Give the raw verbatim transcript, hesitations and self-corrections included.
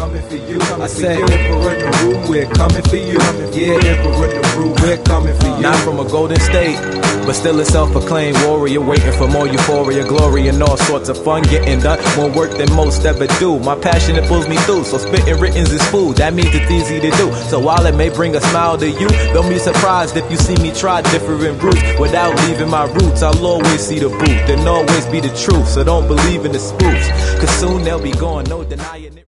coming for you. I said, Emperor Naru, we're coming for you. Yeah, Emperor Naru, we're coming for you. Not from a golden state, but still a self-proclaimed warrior, waiting for more euphoria, glory, and all sorts of fun. Getting done, more work than most ever do. My passion, it pulls me through, so spitting writtens is food. That means it's easy to do. So while it may bring a smile to you, don't be surprised if you see me try different routes. Without leaving my roots, I'll always see the boot, and always be the truth. So don't believe in the spoofs, cause soon they'll be gone, no denying it.